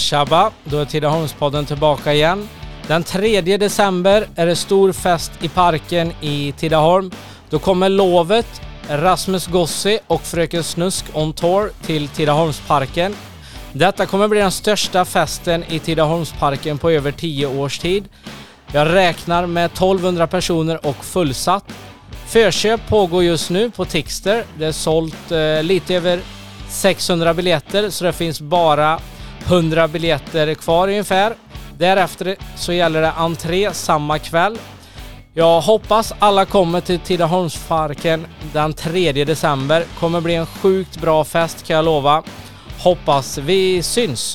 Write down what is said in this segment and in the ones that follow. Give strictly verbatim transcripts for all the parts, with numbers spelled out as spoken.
Shabba, då är Tidaholmspodden tillbaka igen. Den tredje december är det stor fest i parken i Tidaholm. Då kommer Lovet, Rasmus Gossi och Fröken Snusk on tour till Tidaholmsparken. Detta kommer bli den största festen i Tidaholmsparken på över tio års tid. Jag räknar med tolvhundra personer och fullsatt. Förköp pågår just nu på Tixter. Det är sålt eh, lite över sexhundra biljetter, så det finns bara hundra biljetter kvar ungefär. Därefter så gäller det entré samma kväll. Jag hoppas alla kommer till Tidaholmsparken den tredje december. Kommer bli en sjukt bra fest, kan jag lova. Hoppas vi syns.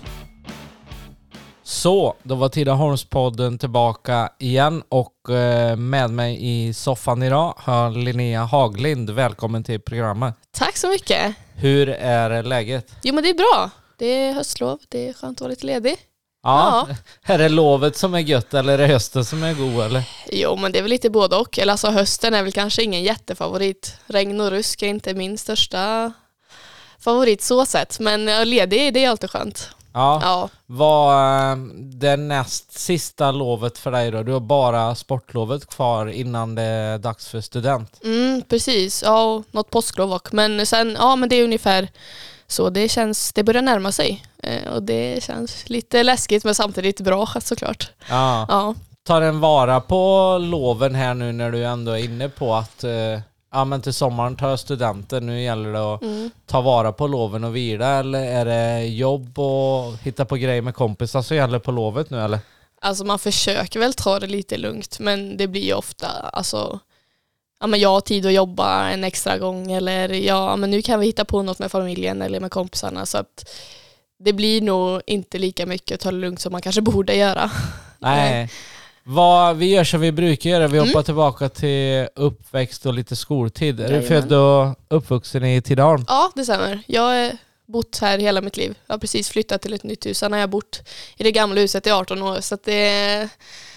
Så, då var Tidaholmspodden tillbaka igen och eh, med mig i soffan idag har Linnea Haglind. Välkommen till programmet. Tack så mycket. Hur är läget? Jo, men det är bra. Det är höstlov. Det är skönt att vara lite ledig. Ja, ja. Är det lovet som är gött eller är det hösten som är god eller? Jo, men det är väl lite både och. Eller alltså hösten är väl kanske ingen jättefavorit. Regn och rusk är inte min största favorit så sett. Men ledig, det är alltid skönt. Ja, ja. Vad det näst sista lovet för dig då? Du har bara sportlovet kvar innan det är dags för student. Mm, precis. Ja, något påsklov och. Men sen, ja men det är ungefär så det känns, det börjar närma sig. Eh, och det känns lite läskigt men samtidigt bra såklart. Ja. Ja. Tar en vara på loven här nu när du ändå är inne på att eh, ja men till sommaren tar jag studenten. Nu gäller det att mm. ta vara på loven och vila, eller är det jobb och hitta på grejer med kompisar så gäller på lovet nu eller? Alltså man försöker väl ta det lite lugnt, men det blir ju ofta alltså ja men jag har tid att jobba en extra gång, eller ja men nu kan vi hitta på något med familjen eller med kompisarna, så att det blir nog inte lika mycket att ta det lugnt som man kanske borde göra. Nej. Vad vi gör som vi brukar göra, vi mm. hoppar tillbaka till uppväxt och lite skoltid. Är du född och uppvuxen i Tidaholm? Ja, det stämmer. Jag har bott här hela mitt liv. Jag har precis flyttat till ett nytt hus. Sen har jag bott i det gamla huset i arton år. Så att det,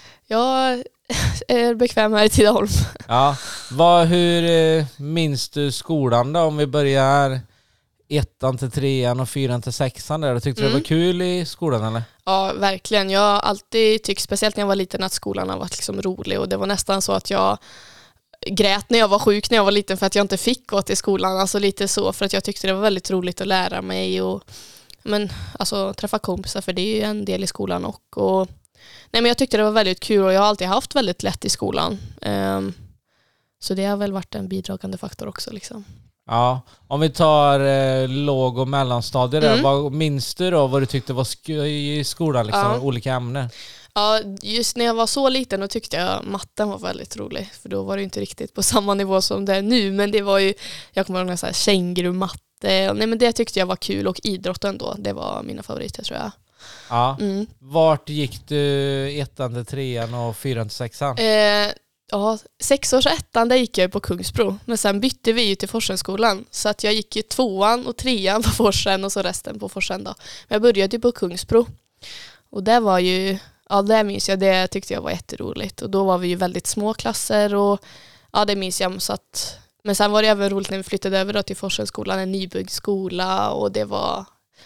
jag är bekväm här i Tidaholm. Ja. Vad, hur minns du skolan då? Om vi börjar ettan till trean och fyran till sexan där. Tyckte du mm. det var kul i skolan eller? Ja, verkligen. Jag har alltid tyckt, speciellt när jag var liten, att skolan har varit liksom rolig. Och det var nästan så att jag grät när jag var sjuk när jag var liten för att jag inte fick gå till skolan. Alltså lite så, för att jag tyckte det var väldigt roligt att lära mig och men, alltså, träffa kompisar, för det är ju en del i skolan. Och, och, nej, men jag tyckte det var väldigt kul och jag har alltid haft väldigt lätt i skolan. Um, så det har väl varit en bidragande faktor också liksom. Ja, om vi tar eh, låg- och mellanstadiet där, mm. vad minns du då vad du tyckte var sk- i skolan, liksom, ja. olika ämnen? Ja, just när jag var så liten då tyckte jag matten var väldigt rolig, för då var det inte riktigt på samma nivå som det är nu, men det var ju, jag kommer ihåg någon sån här känguru-matte, nej men det tyckte jag var kul, och idrotten då, det var mina favoriter tror jag. Ja, mm. Vart gick du ettan till trean och fyran till sexan? Eh, Ja, sex års ettan där gick jag på Kungsbro. Men sen bytte vi ju till Forsenskolan. Så att jag gick ju tvåan och trean på Forsen och så resten på Forsen då. Men jag började ju på Kungsbro. Och det var ju, ja det minns jag, det tyckte jag var jätteroligt. Och då var vi ju väldigt små klasser och ja det minns jag. Så att, men sen var det även roligt när vi flyttade över då till Forsenskolan, en nybyggd skola. Och det var,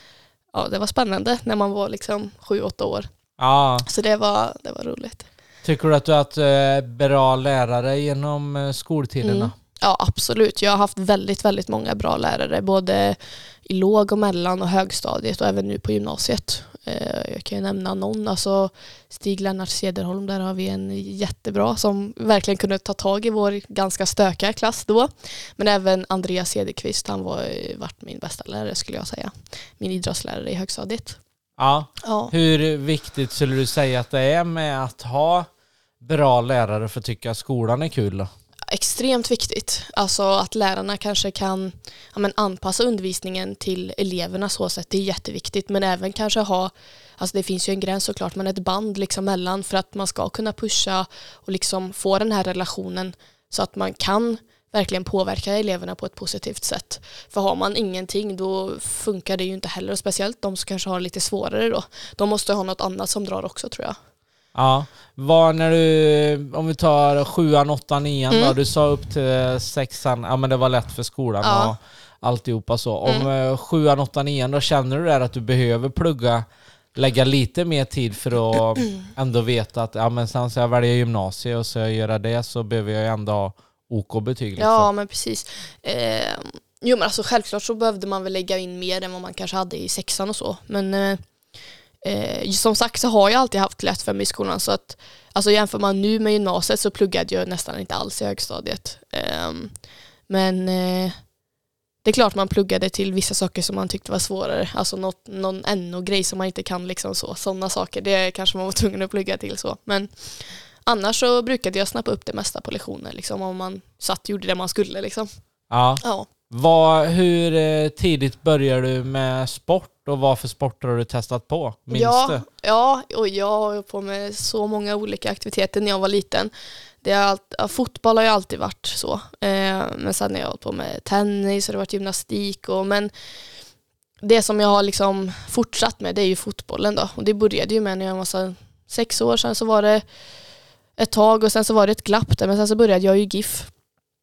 ja, det var spännande när man var liksom sju åtta år. Ja. Så det var, det var roligt. Tycker du att du har haft eh, bra lärare genom eh, skoltiderna? Mm. Ja, absolut. Jag har haft väldigt, väldigt många bra lärare. Både i låg- och mellan- och högstadiet och även nu på gymnasiet. Eh, jag kan ju nämna någon. Alltså Stig-Lennart Cederholm, där har vi en jättebra som verkligen kunde ta tag i vår ganska stökiga klass då. Men även Andreas Cederqvist, han var varit min bästa lärare skulle jag säga. Min idrottslärare i högstadiet. Ja. ja. Hur viktigt skulle du säga att det är med att ha bra lärare för att tycka att skolan är kul då? Extremt viktigt. Alltså att lärarna kanske kan ja, men anpassa undervisningen till eleverna så sätt. Det är jätteviktigt. Men även kanske ha, alltså det finns ju en gräns såklart, men ett band liksom mellan för att man ska kunna pusha och liksom få den här relationen så att man kan verkligen påverka eleverna på ett positivt sätt. För har man ingenting då funkar det ju inte heller. Och speciellt de som kanske har lite svårare då. De måste ha något annat som drar också tror jag. Ja, vad när du, om vi tar sjuan, åttan, nian mm. då, du sa upp till sexan, ja men det var lätt för skolan ja. och alltihopa så. Om mm. sjuan, åttan, nian då känner du där att du behöver plugga lägga lite mer tid för att ändå veta att ja, men sen så jag väljer gymnasiet och så jag göra det så behöver jag ändå ha OK-betyg. Liksom. Ja, men precis. Eh, jo, men alltså självklart så behövde man väl lägga in mer än vad man kanske hade i sexan och så. Men eh, eh, som sagt så har jag alltid haft lätt för mig i skolan. Så att, alltså jämför man nu med gymnasiet så pluggade jag nästan inte alls i högstadiet. Eh, men... Eh, Det är klart man pluggade till vissa saker som man tyckte var svårare. Alltså något, någon N O-grej som man inte kan liksom så. Sådana saker, det kanske man var tvungen att plugga till så. Men annars så brukade jag snappa upp det mesta på lektioner liksom. Om man satt och gjorde det man skulle liksom. Ja. Ja. Vad, hur eh, tidigt började du med sport och vad för sporter har du testat på? Minns ja, du? Ja, och jag har ju på med så många olika aktiviteter när jag var liten. Det har allt, ja, fotboll har ju alltid varit så. Eh, men sen har jag hållit på med tennis och det har varit gymnastik. Och, men det som jag har liksom fortsatt med det är ju fotbollen då. Och det började ju med när jag var så sex år sedan så var det ett tag och sen så var det ett glapp där. Men sen så började jag ju GIF.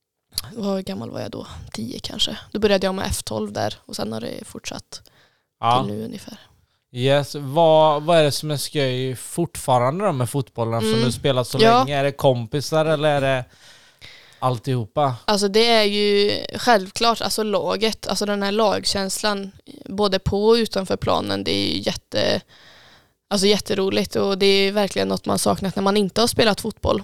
Hur gammal var jag då? Tio kanske. Då började jag med F tolv där och sen har det fortsatt Ja. till nu ungefär. Yes. Vad, vad är det som är skoj fortfarande då med fotbollen Mm. som du spelat så Ja. länge? Är det kompisar eller är det alltihopa? Alltså det är ju självklart alltså laget, alltså den här lagkänslan både på och utanför planen, det är ju jätte, alltså jätteroligt och det är verkligen något man saknat när man inte har spelat fotboll.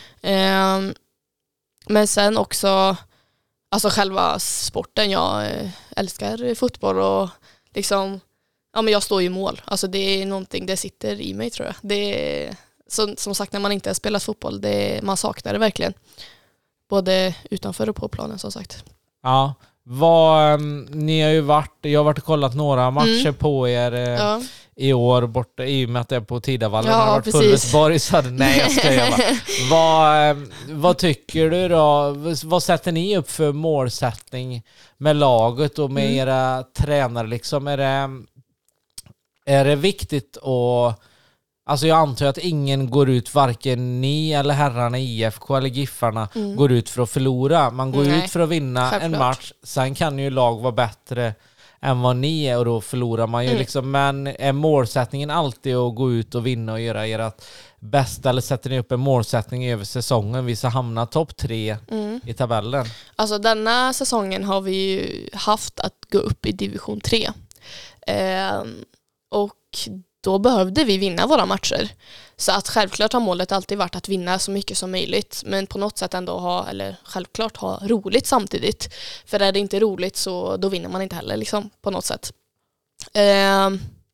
Um, men sen också alltså själva sporten, jag älskar fotboll och liksom ja, men jag står ju i mål. Alltså det är någonting, det sitter i mig tror jag. Det är, som, som sagt när man inte har spelat fotboll, det är, man saknar det verkligen. Både utanför och på planen som sagt. Ja. Vad, um, ni har ju varit, jag har varit och kollat några matcher Mm. på er eh, Ja. i år borta i och med att det är på Tidavallen. Ja, har varit precis. Fullesborg så hade, nej jag skojar bara. vad, um, vad tycker du då? Vad sätter ni upp för målsättning med laget och med Mm. era tränare liksom? Är det, är det viktigt att alltså jag antar att ingen går ut, varken ni eller herrarna i I F K eller Giffarna Mm. går ut för att förlora. Man går Nej, ut för att vinna självklart. en match. Sen kan ju lag vara bättre än vad ni är och då förlorar man ju Mm. liksom. Men är målsättningen alltid att gå ut och vinna och göra ert bästa, eller sätter ni upp en målsättning över säsongen? Vi ska hamna topp tre Mm. i tabellen. Alltså denna säsongen har vi ju haft att gå upp i division tre. Eh, och då behövde vi vinna våra matcher. Så att självklart har målet alltid varit att vinna så mycket som möjligt. Men på något sätt ändå ha, eller självklart ha roligt samtidigt. För är det inte roligt så då vinner man inte heller liksom, på något sätt. Eh,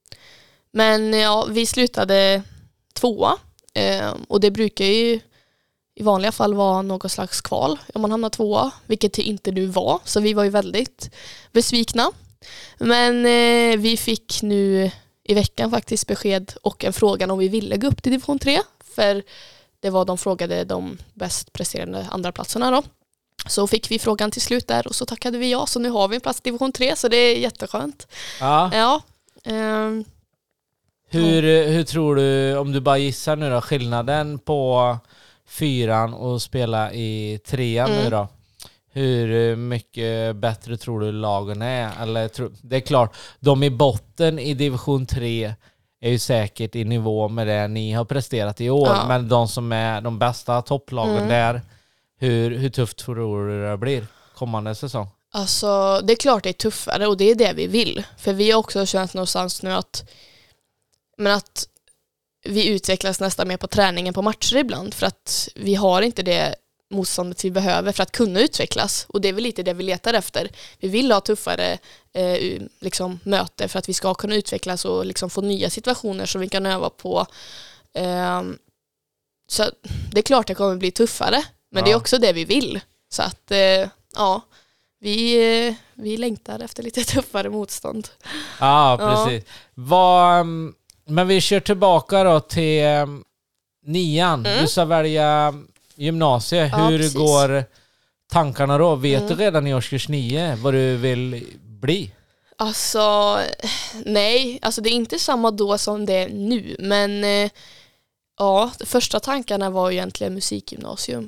men ja, vi slutade tvåa. Eh, och det brukar ju i vanliga fall vara något slags kval om man hamnar tvåa. Vilket det inte nu var. Så vi var ju väldigt besvikna. Men eh, vi fick nu i veckan faktiskt besked och en frågan om vi ville gå upp till division tre. För det var de frågade de bäst presterande andra platserna då. Så fick vi frågan till slut där och så tackade vi ja. Så nu har vi en plats i division tre så det är jätteskönt. Ja. Ja. ehm, Hur, hur tror du, om du bara gissar nu då, skillnaden på fyran och spela i trean Mm. nu då? Hur mycket bättre tror du lagen är? Eller, tro, det är klart, de i botten i division tre är ju säkert i nivå med det ni har presterat i år. Ja. Men de som är de bästa topplagen Mm. där, hur, hur tufft tror du det blir kommande säsong? Alltså det är klart det är tuffare och det är det vi vill. För vi har också känt någonstans nu att, men att vi utvecklas nästan mer på träningen på matcher ibland. För att vi har inte det motståndet vi behöver för att kunna utvecklas. Och det är väl lite det vi letar efter. Vi vill ha tuffare eh, liksom, möte för att vi ska kunna utvecklas och liksom, få nya situationer som vi kan öva på. Eh, så det är klart det kommer bli tuffare. Men Ja. det är också det vi vill. Så att, eh, ja, vi, eh, vi längtar efter lite tuffare motstånd. Ja, precis. Vad, men vi kör tillbaka då till um, nian. Mm. Du ska välja gymnasiet. Ja, Hur precis. går tankarna då? Vet Mm. du redan i årskurs nio vad du vill bli? Alltså, nej. Alltså det är inte samma då som det är nu. Men eh, ja, de första tankarna var ju egentligen musikgymnasium.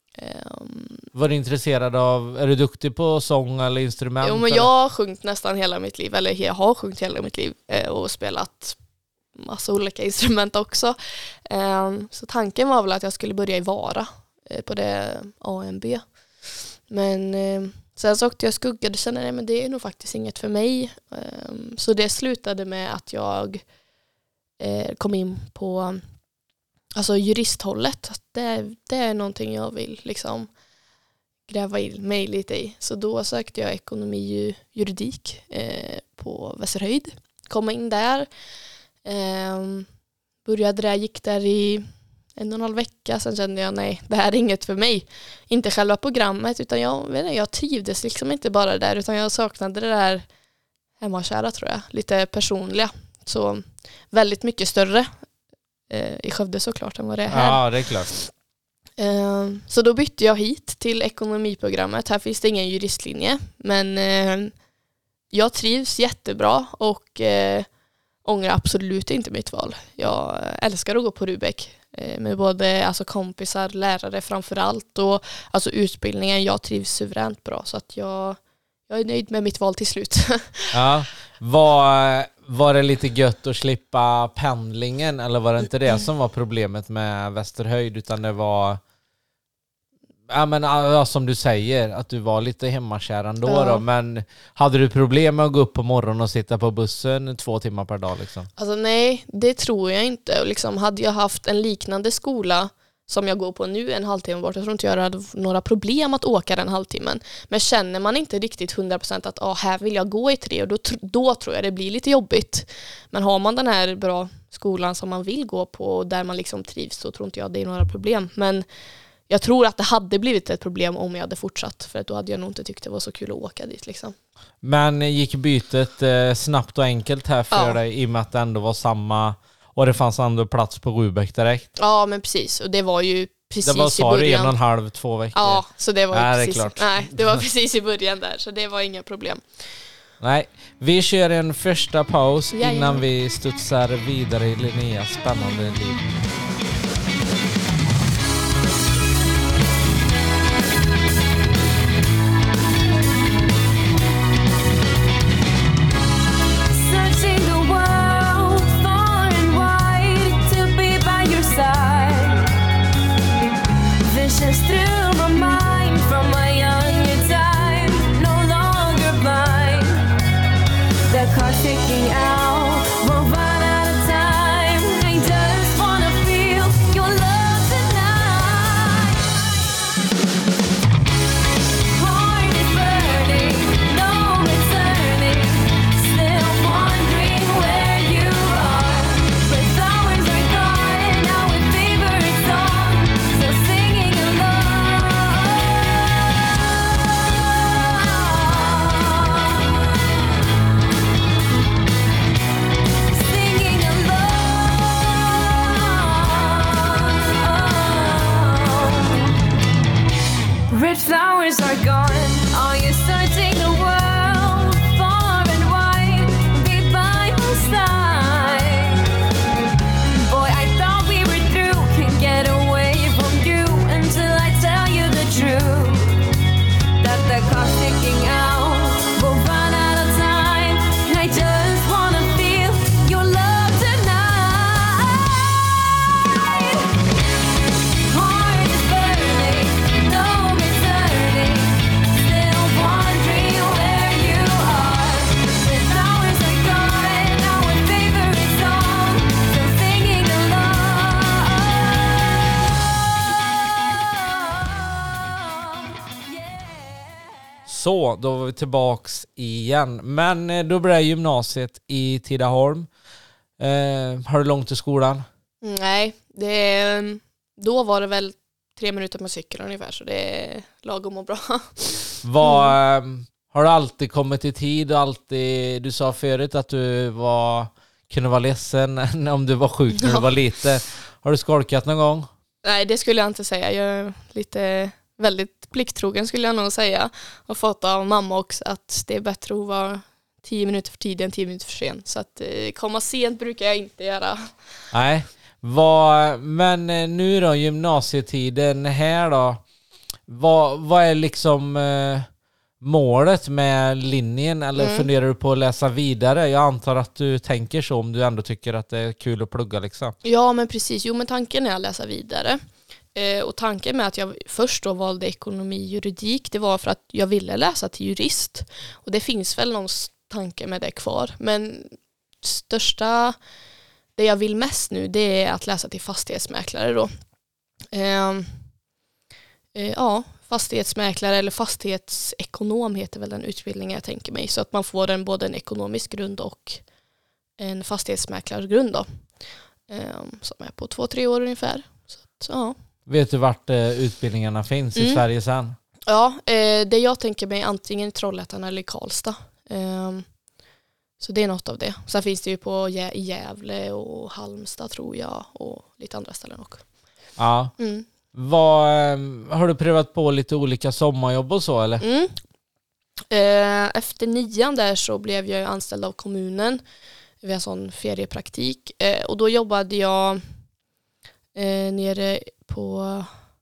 Um, Var du intresserad av, är du duktig på sång eller instrument? jo, men eller? jag har sjungit nästan hela mitt liv. Eller jag har sjungit hela mitt liv eh, och spelat massa olika instrument också. Um, så tanken var väl att jag skulle börja i Vara eh, på det A M B. Men eh, sen så åkte jag skuggade och kände nej, men det är nog faktiskt inget för mig. Um, så det slutade med att jag eh, kom in på alltså juristhållet. Att det, det är någonting jag vill liksom gräva in mig lite i. Så då sökte jag ekonomi och juridik eh, på Västerhöjd. Kom in där. Eh, började där, gick där i en och en halv vecka. Sen kände jag nej, det här är inget för mig. Inte själva programmet utan jag, vet inte, jag trivdes liksom inte bara där utan jag saknade det där hemmakära tror jag. Lite personliga. Så väldigt mycket större eh, i Skövde såklart än vad det är här. Ja, det är klart. Eh, så då bytte jag hit till ekonomiprogrammet. Här finns det ingen juristlinje. Men eh, jag trivs jättebra och eh, ångrar absolut inte mitt val. Jag älskar att gå på Rubek. Eh, med både alltså, kompisar, lärare framförallt. Och alltså, utbildningen, jag trivs suveränt bra. Så att jag, jag är nöjd med mitt val till slut. Ja, var, var det lite gött att slippa pendlingen? Eller var det inte det som var problemet med Västerhöjd? Utan det var... Ja, men ja, som du säger, att du var lite hemmakär ändå Ja. då. Men hade du problem med att gå upp på morgonen och sitta på bussen två timmar per dag liksom? Alltså nej, det tror jag inte. Och liksom, hade jag haft en liknande skola som jag går på nu en halvtimme bort, jag tror inte jag hade några problem att åka den halvtimmen. Men känner man inte riktigt hundra procent att ah, här vill jag gå i tre, och då, då tror jag det blir lite jobbigt. Men har man den här bra skolan som man vill gå på och där man liksom trivs, så tror inte jag det är några problem. Men jag tror att det hade blivit ett problem om jag hade fortsatt, för att då hade jag nog inte tyckt det var så kul att åka dit liksom. Men gick bytet eh, snabbt och enkelt här för Ja. dig i och med att det ändå var samma och det fanns ändå plats på Rubek direkt? Ja, men precis. Och det var ju precis Det var i sa du början. en och en halv, två veckor? Ja, så det var ju Nej, det är precis, klart. nej, det var precis i början där, så det var inga problem. Nej, vi kör en första paus Jajamän. innan vi studsar vidare i Linneas spännande liv. Searching the world far and wide to be by your side. Visions through my mind from my younger time, no longer blind. The clock's ticking out, won't run out of time. I just wanna feel your love tonight. Heart is burning, no returning. Still wondering where you are. But flowers are gone, now with favorite song. So singing along. Singing along. Red flowers are gone. Are you searching the world far and wide? Be by my side. Boy, I thought we were through. Can't get away from you until I tell you the truth. That the clock's ticking out, we'll run out of time. And I just wanna feel your love tonight. Heart is burning, no returning. Still wondering where you are. The flowers are gone, now with favorite song. So singing along. Yeah. Så, då var vi tillbaks igen. Men eh, då blev det gymnasiet i Tidaholm. Eh, har du långt till skolan? Nej, det, då var det väl tre minuter med cykel ungefär, så det är lagom och bra. Var, eh, har du alltid kommit i tid? Och alltid, du sa förut att du var, kunde vara ledsen om du var sjuk när du Ja. var liten. Har du skolkat någon gång? Nej, det skulle jag inte säga. Jag är lite väldigt plikttrogen skulle jag nog säga. Och fått av mamma också att det är bättre att vara tio minuter för tidigt än tio minuter för sent. Så att eh, komma sent brukar jag inte göra. Nej. Vad, men eh, nu då, gymnasietiden här då. Vad, vad är liksom eh, målet med linjen eller Mm. funderar du på att läsa vidare? Jag antar att du tänker så om du ändå tycker att det är kul att plugga liksom. Ja, men precis. Jo, men tanken är att läsa vidare. Eh, och tanken med att jag först då valde ekonomi och juridik, det var för att jag ville läsa till jurist. Och det finns väl någon tanke med det kvar. Men största, det jag vill mest nu, det är att läsa till fastighetsmäklare då. Eh, eh, ja, fastighetsmäklare eller fastighetsekonom heter väl den utbildningen jag tänker mig. Så att man får en, både en ekonomisk grund och en fastighetsmäklargrund då. Eh, som är på två, tre år ungefär. Så att, ja. Vet du vart eh, utbildningarna finns i Mm. Sverige sen? Ja, eh, det jag tänker mig antingen Trollhättan eller Karlstad. Eh, så det är något av det. Sen finns det ju på Gä- i Gävle och Halmstad tror jag och lite andra ställen också. Ja. Mm. Vad, eh, har du prövat på lite olika sommarjobb och så eller? Mm. Eh, efter nian där så blev jag anställd av kommunen vid en sån feriepraktik. Eh, och då jobbade jag eh, nere på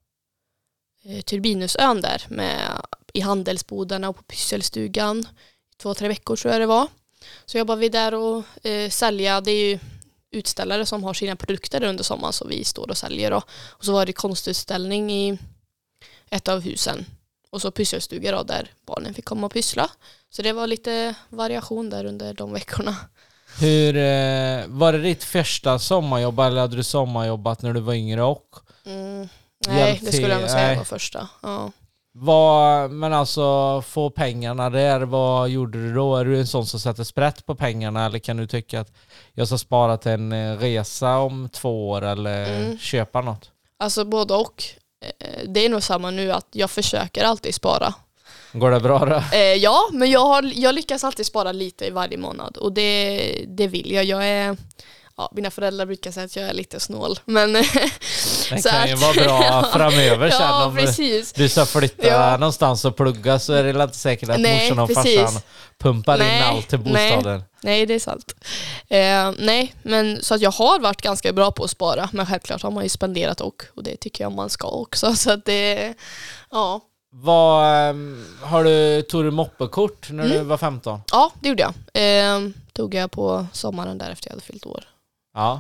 eh, Turbinusön där med, i handelsbodarna och på pysselstugan. Två, tre veckor tror jag det var. Så jobbade vi där och eh, sälja. Det är ju utställare som har sina produkter under sommaren så vi står och säljer. Då. Och så var det konstutställning i ett av husen. Och så pysselstuga då, där barnen fick komma och pyssla. Så det var lite variation där under de veckorna. Hur, eh, var det ditt första sommarjobb eller hade du sommarjobbat när du var yngre och? Mm. Nej, Hjälp det skulle jag nog till- säga nej. var första. Ja. Vad, men alltså få pengarna där, vad gjorde du då? Är du en sån som sätter sprätt på pengarna eller kan du tycka att jag ska spara till en eh, resa om två år eller Mm. köpa något? Alltså både och. Eh, Det är nog samma nu att jag försöker alltid spara. Går det bra då? Eh, ja, men jag, har, jag lyckas alltid spara lite i varje månad och det, det vill jag. Jag är, ja, mina föräldrar brukar säga att jag är lite snål. Men, Det så kan ju att- vara bra framöver sen ja, om precis. du ska flytta Ja. någonstans och plugga så är det inte säkert att Nej, morsan och precis. farsan pumpar Nej, in allt till nej. bostaden. Nej, det är sant. Eh, nej, men så att jag har varit ganska bra på att spara. Men självklart har man ju spenderat och, och det tycker jag man ska också. Så att det, ja. Vad, ehm, har du, tog du moppekort när du Mm. var femton? Ja, det gjorde jag. Eh, tog jag på sommaren där efter jag hade fyllt år. Ja.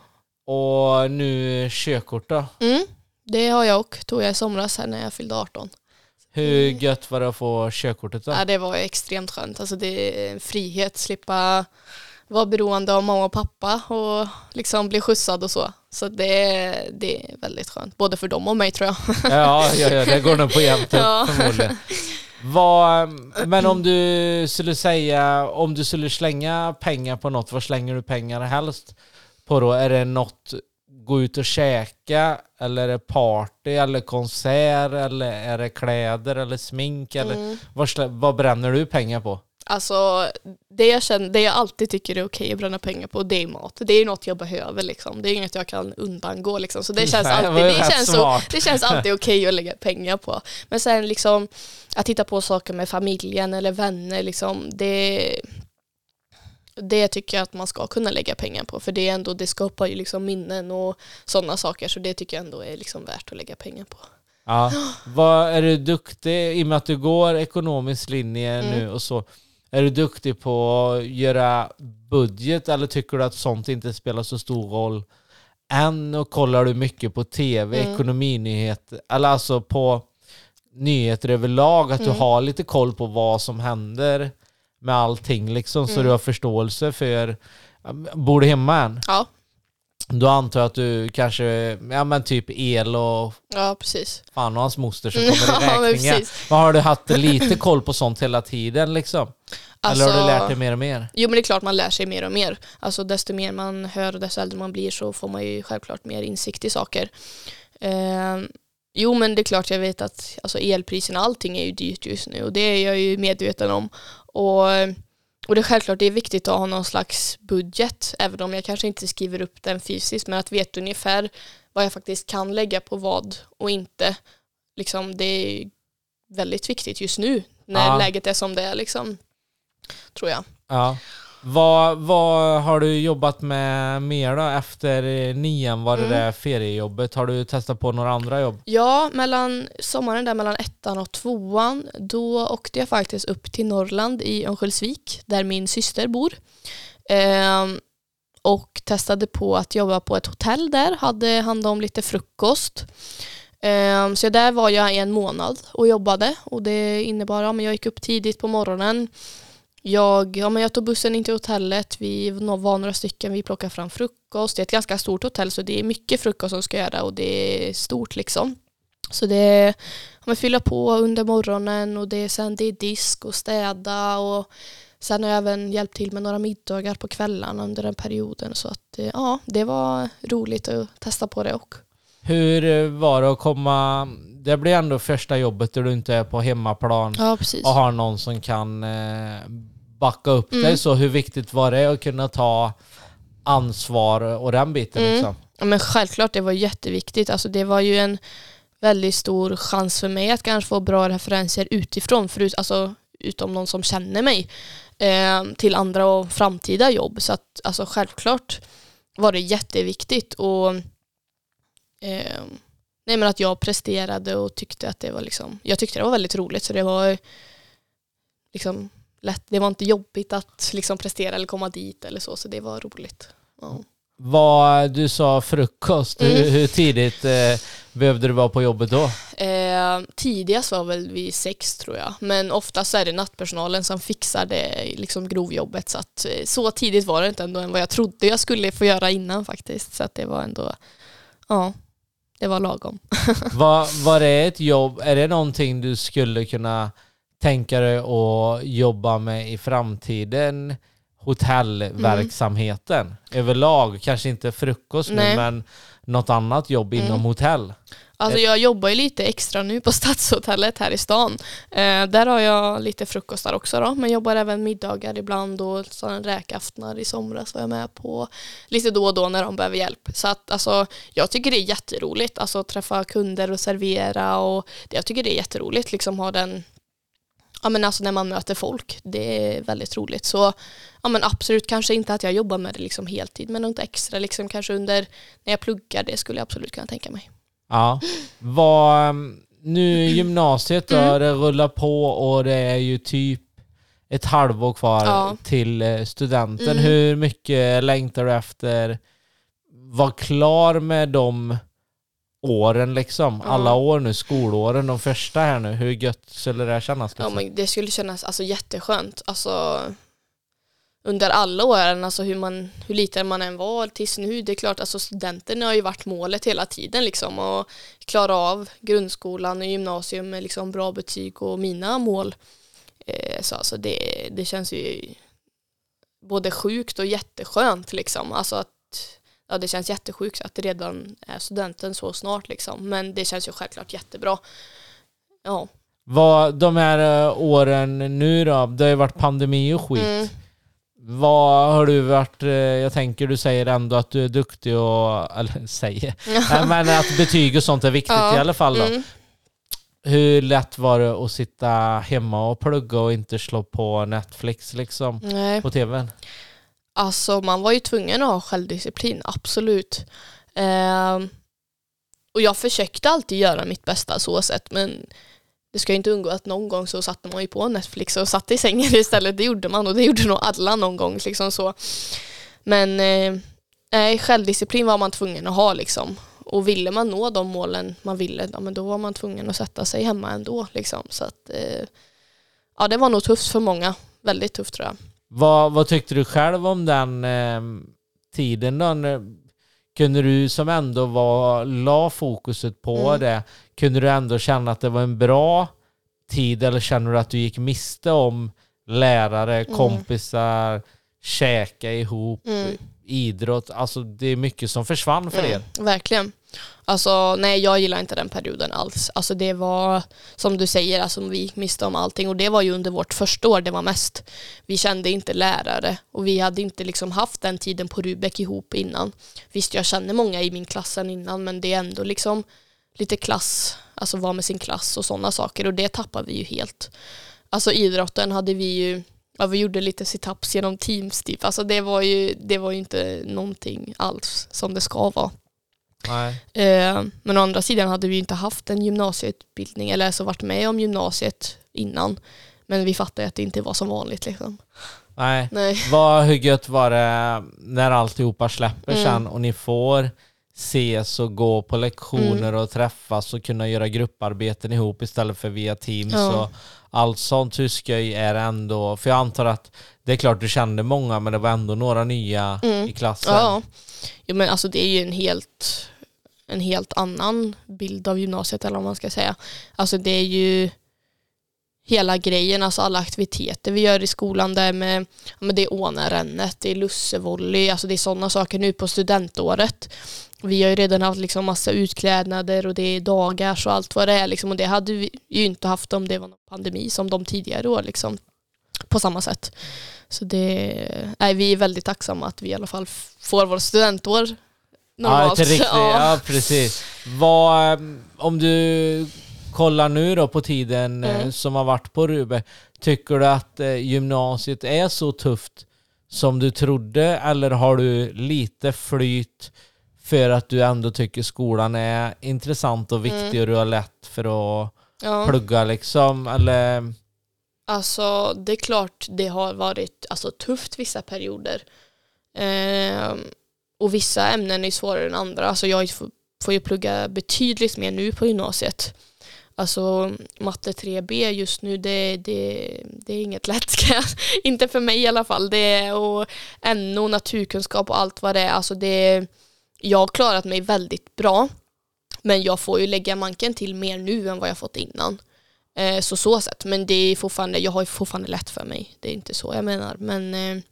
Och nu körkort då? Mm, det har jag och tog jag i somras här när jag fyllde arton. Hur gött var det att få körkortet då? Ja, det var extremt skönt. Alltså det är en frihet, slippa vara beroende av mamma och pappa och liksom bli skjutsad och så. Så det, det är väldigt skönt. Både för dem och mig tror jag. Ja, ja, ja det går nog på jämnt upp Ja. förmodligen. Vad, men om du skulle säga, om du skulle slänga pengar på något, vad slänger du pengar helst på då? Är det något, gå ut och käka, eller är det party, eller konsert, eller är det kläder, eller smink, eller Mm. vad, slä- vad bränner du pengar på? Alltså det jag, känner, det jag alltid tycker är okej att bränna pengar på, det är mat. Det är något jag behöver liksom. Det är inget jag kan undangå liksom. Så det känns Nej, det alltid, var ju det rätt känns, så, smart. det känns alltid okej att lägga pengar på. Men sen liksom att titta på saker med familjen eller vänner liksom, det det tycker jag att man ska kunna lägga pengar på, för det är ändå, det skapar ju liksom minnen och sådana saker, så det tycker jag ändå är liksom värt att lägga pengar på. Ja. Vad, är du duktig, i och med att du går ekonomisk linje Mm. nu och så, är du duktig på att göra budget eller tycker du att sånt inte spelar så stor roll än, och kollar du mycket på tv, Mm. ekonominyheter, eller alltså på nyheter överlag, att Mm. du har lite koll på vad som händer med allting liksom, så Mm. du har förståelse för, bor du hemma än? Ja, Då antar jag att du kanske, ja men typ el och ja precis. fan och hans moster som Mm, kommer i ja, men räkningar. precis. Men har du haft lite koll på sånt hela tiden liksom? Eller har du lärt dig mer och mer? Jo, men det är klart man lär sig mer och mer. Alltså desto mer man hör och desto äldre man blir så får man ju självklart mer insikt i saker. Eh, jo, men det är klart jag vet att alltså, elpriserna, allting är ju dyrt just nu och det är jag ju medveten om. Och, och det är självklart det är viktigt att ha någon slags budget, även om jag kanske inte skriver upp den fysiskt, men att veta ungefär vad jag faktiskt kan lägga på vad och inte. Liksom, det är väldigt viktigt just nu när Ja. läget är som det är liksom. Tror jag. Ja. Vad, vad har du jobbat med mer då efter nian? Var det Mm. där feriejobbet? Har du testat på några andra jobb? Ja, mellan sommaren där mellan ettan och tvåan, då åkte jag faktiskt upp till Norrland i Örnsköldsvik där min syster bor. Ehm, och testade på att jobba på ett hotell där, hade hand om lite frukost. Ehm, så där var jag en månad och jobbade, och det innebar att ja, jag gick upp tidigt på morgonen. Jag, ja, men jag tog bussen in till hotellet, vi var några stycken, vi plockade fram frukost. Det är ett ganska stort hotell, så det är mycket frukost som ska göra, och det är stort liksom. Så det ja, men fylla på under morgonen, och det, sen det är disk och städa, och sen har jag även hjälpt till med några middagar på kvällarna under den perioden. Så att ja, det var roligt att testa på det också. Hur var det att komma... Det blir ändå första jobbet där du inte är på hemmaplan Ja, precis. och har någon som kan eh, backa upp Mm. dig. Så hur viktigt var det att kunna ta ansvar och den biten Mm. liksom? Ja, men självklart, det var jätteviktigt. Alltså, det var ju en väldigt stor chans för mig att kanske få bra referenser utifrån, förut, alltså, utom någon som känner mig, eh, till andra och framtida jobb. Så att, alltså, självklart var det jätteviktigt. Och eh, nej, men att jag presterade och tyckte att det var liksom, jag tyckte det var väldigt roligt, så det var liksom lätt, det var inte jobbigt att liksom prestera eller komma dit eller så, så det var roligt. Ja. Vad du sa frukost, Mm. hur, hur tidigt eh, behövde du vara på jobbet då? Eh, tidigast var väl vid sex, tror jag, men oftast är det nattpersonalen som fixar det liksom grovjobbet, så att eh, så tidigt var det inte ändå än vad jag trodde jag skulle få göra innan faktiskt, så att det var ändå, ja, det var lagom. Var, var det ett jobb, är det någonting du skulle kunna tänka dig att jobba med i framtiden? Hotellverksamheten mm. överlag, kanske inte frukost nu, Nej. men något annat jobb inom Mm. hotell? Alltså jag jobbar ju lite extra nu på Stadshotellet här i stan. Eh, där har jag lite frukostar också då, men jobbar även middagar ibland, och sådana räkaftnar i somras var jag med på lite då och då när de behöver hjälp. Så att alltså, jag tycker det är jätteroligt, alltså att träffa kunder och servera, och det, jag tycker det är jätteroligt liksom ha den, ja men alltså när man möter folk, det är väldigt roligt. Så ja men absolut, kanske inte att jag jobbar med det liksom heltid, men något extra liksom kanske under när jag pluggar, det skulle jag absolut kunna tänka mig. Ja. Vad, nu gymnasiet då, Mm. det rullar på och det är ju typ ett halvår kvar Ja. till eh, studenten. Mm. Hur mycket längtar du efter var klar med de åren liksom? Ja. Alla år nu, skolåren, de första här nu. Hur gött skulle det här kännas? Ja, Liksom? men det skulle kännas alltså jätteskönt. Alltså under alla åren, alltså hur man hur liten man än var tills nu, det är klart, alltså studenten har ju varit målet hela tiden liksom, och klara av grundskolan och gymnasium med liksom bra betyg och mina mål. Eh, så alltså det, det känns ju både sjukt och jätteskönt liksom. Alltså att ja, det känns jättesjukt att det redan är studenten så snart liksom, men det känns ju självklart jättebra. Ja. Vad, de här uh, åren nu då, det har ju varit pandemi och skit. Mm. Vad har du varit, uh, jag tänker du säger ändå att du är duktig och, eller säger, Nej, men att betyg och sånt är viktigt Ja. i alla fall då. Mm. Hur lätt var det att sitta hemma och plugga och inte slå på Netflix liksom Nej. på tvn? Alltså man var ju tvungen att ha självdisciplin, absolut. Ehm, och jag försökte alltid göra mitt bästa så sett, men det ska ju inte undgå att någon gång så satte man ju på Netflix och satt i sängen istället. Det gjorde man, och det gjorde nog alla någon gång liksom så. Men eh, nej, självdisciplin var man tvungen att ha liksom. Och ville man nå de målen man ville, ja, men då var man tvungen att sätta sig hemma ändå liksom. Så att eh, ja, det var nog tufft för många. Väldigt tufft, tror jag. Vad, vad tyckte du själv om den eh, tiden då? Kunde du som ändå var, la fokuset på Mm. det, kunde du ändå känna att det var en bra tid, eller känner du att du gick miste om lärare, Mm. kompisar, käka ihop, Mm. idrott? Alltså det är mycket som försvann för er. Mm, verkligen. Alltså nej, jag gillar inte den perioden alls. Alltså det var, som du säger, alltså vi gick miste om allting, och det var ju under vårt första år det var mest. Vi kände inte lärare, och vi hade inte liksom haft den tiden på Rubek ihop innan. Visst, jag känner många i min klassen innan, men det är ändå liksom lite klass, alltså vara med sin klass och sådana saker, och det tappar vi ju helt. Alltså idrotten hade vi ju, Ja, vi gjorde lite sit-ups genom Teams typ. Alltså det var ju, det var ju inte någonting alls som det ska vara. Nej. Eh, men å andra sidan hade vi inte haft en gymnasieutbildning eller så varit med om gymnasiet innan. Men vi fattade att det inte var som vanligt liksom. Nej. Nej. Vad hur gött var det när alltihopa släpper Mm. sen och ni får ses och gå på lektioner Mm. och träffas och kunna göra grupparbeten ihop istället för via Teams Ja. och allt sånt. Hur skoj är det ändå? För jag antar att det är klart du kände många, men det var ändå några nya Mm. i klassen. Ja. Jo, men alltså det är ju en helt en helt annan bild av gymnasiet eller vad man ska säga. Alltså det är ju hela grejen, alltså alla aktiviteter vi gör i skolan där med, ja, men det är Ånarännet, det är lussevolley, alltså det är sådana saker nu på studentåret. Vi har ju redan haft liksom massa utklädnader och det är dagar och allt vad det är liksom, och det hade vi ju inte haft om det var någon pandemi som de tidigare år liksom, på samma sätt. Så det, nej, vi är väldigt tacksamma att vi i alla fall f- får vår studentår normalt. Ja, till riktigt, ja. precis. Vad, om du kollar nu då på tiden eh, Mm. som har varit på Rube, tycker du att eh, gymnasiet är så tufft som du trodde, eller har du lite flyt för att du ändå tycker skolan är intressant och viktig Mm. och du har lätt för att Ja. plugga liksom, eller? Alltså det är klart det har varit alltså, tufft vissa perioder. Ehm, och vissa ämnen är svårare än andra. Alltså jag får, får ju plugga betydligt mer nu på gymnasiet. Alltså matte tre B just nu, det, det, det är inget lätt. Inte för mig i alla fall. Det är, och N O, naturkunskap och allt vad det är. Alltså det, jag har klarat mig väldigt bra. Men jag får ju lägga manken till mer nu än vad jag fått innan. Eh, så så sätt. Men det är fortfarande, jag har ju fortfarande lätt för mig. Det är inte så jag menar. Men eh,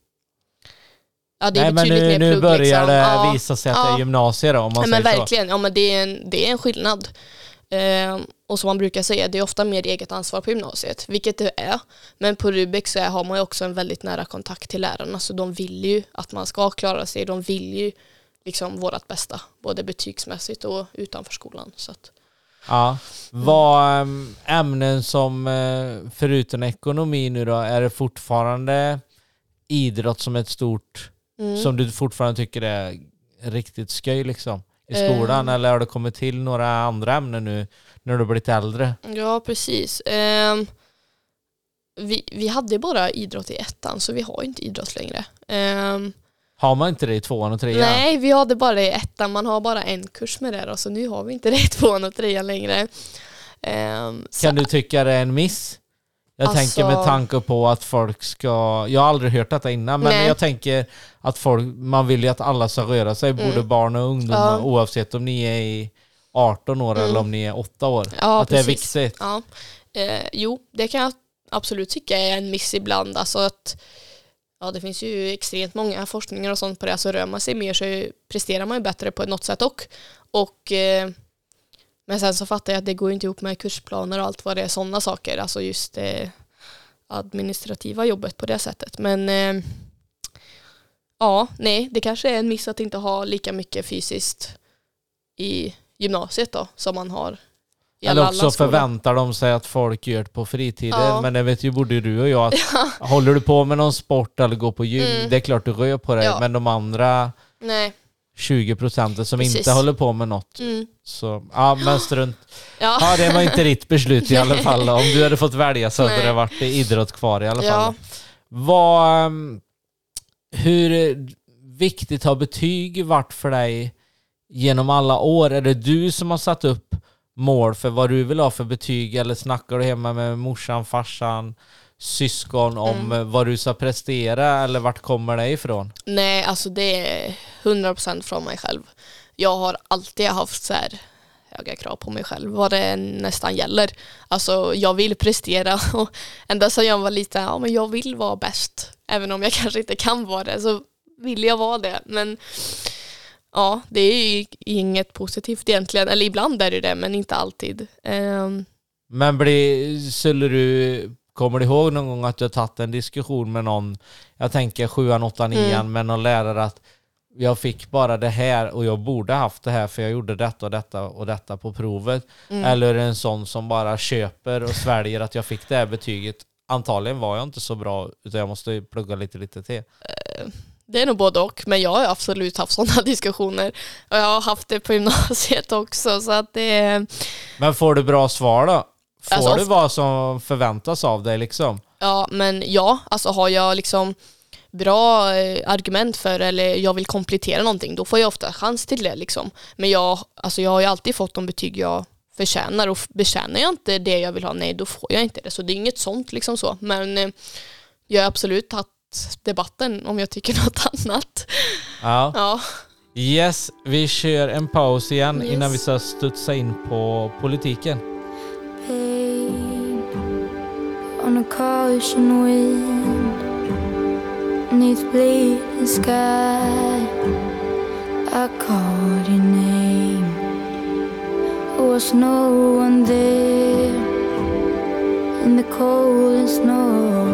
ja, det är Nej, men betydligt nu, mer nu plugg, börjar liksom. det Ja, visa sig att ja. det är gymnasiet då, om man Ja, men säger så. verkligen, ja, men det är en, det är en skillnad. Eh, och som man brukar säga, det är ofta mer eget ansvar på gymnasiet, vilket det är. Men på Rubik så har man ju också en väldigt nära kontakt till lärarna, så de vill ju att man ska klara sig. De vill ju liksom vårat bästa, både betygsmässigt och utanför skolan. Så att, Ja. Vad äm, ämnen som eh, förutom ekonomi nu då, är det fortfarande idrott som är ett stort, mm. som du fortfarande tycker är riktigt skoj liksom i Eh. skolan, eller har det kommit till några andra ämnen nu när du har blivit äldre? Ja, precis. Ehm, vi, vi hade bara idrott i ettan, så vi har inte idrott längre. Ehm, Har man inte det i tvåan och trean? nej, vi hade bara det i ettan. Man har bara en kurs med det då, så nu har vi inte det i tvåan och trean längre. Ehm, så, Kan du tycka det är en miss? Jag Alltså- tänker med tanke på att folk ska... Jag har aldrig hört detta innan, men Nej. jag tänker att folk, man vill ju att alla ska röra sig, Mm. både barn och ungdomar, Ja. oavsett om ni är i arton år Mm. eller om ni är åtta år. ja, att det är precis. viktigt. Ja. Eh, jo, det kan jag absolut tycka är en miss ibland. Alltså att, ja, det finns ju extremt många forskningar och sånt på det. Så rör man sig mer så presterar man ju bättre på något sätt och. och eh, men sen så fattar jag att det går inte ihop med kursplaner och allt vad det är, sådana saker. Alltså just det administrativa jobbet på det sättet. Men eh, ja, nej, det kanske är en miss att inte ha lika mycket fysiskt i gymnasiet då, som man har i Eller alla också andra skolor. förväntar de sig att folk gör det på fritiden. Ja. Men det vet ju både du och jag. Att håller du på med någon sport eller går på gym, Mm. det är klart du rör på dig. Ja. Men de andra Nej. tjugo procent som Precis. inte håller på med något. Mm. Så, ja, men strunt. Ja. Ja, det var inte ditt beslut i alla fall. Om du hade fått välja så hade Nej. det varit idrott kvar i alla Ja. fall. Vad, um, hur viktigt har betyg varit för dig genom alla år? Är det du som har satt upp mål för vad du vill ha för betyg, eller snackar du hemma med morsan, farsan, syskon om Mm. eh, vad du ska prestera, eller vart kommer det ifrån? Nej, alltså det är hundra procent från mig själv. Jag har alltid haft så här höga krav på mig själv, vad det nästan gäller. Alltså jag vill prestera, och ända sedan jag var liten, ja men jag vill vara bäst. Även om jag kanske inte kan vara det, så vill jag vara det. Men ja, det är ju inget positivt egentligen. Eller ibland är det det, men inte alltid. Um, Men blir, skulle du, kommer du ihåg någon gång att du har tagit en diskussion med någon, jag tänker sjuan, åttan, nian, Mm. med någon lärare att jag fick bara det här och jag borde haft det här för jag gjorde detta och detta och detta på provet. mm. Eller är det en sån som bara köper och sväljer att jag fick det här betyget antagligen var jag inte så bra utan jag måste ju plugga lite lite till. Det är nog både och, men jag har absolut haft sådana diskussioner. Och jag har haft det på gymnasiet också. Så att det är... Men får du bra svar då? Får Alltså, du ofta- vad som förväntas av dig liksom? Ja, men ja, alltså har jag liksom bra eh, argument för eller jag vill komplettera någonting, då får jag ofta chans till det liksom. Men jag, alltså jag har ju alltid fått de betyg jag förtjänar och betjänar jag inte det jag vill ha, nej då får jag inte det. Så det är inget sånt liksom så. Men eh, jag har absolut tagit debatten om jag tycker något annat. Ja. Ja. Yes, vi kör en paus igen Yes. innan vi ska studsa in på politiken. Pain on a caution wind, neath bleeding sky. I called your name. There was no one there in the cold and snow.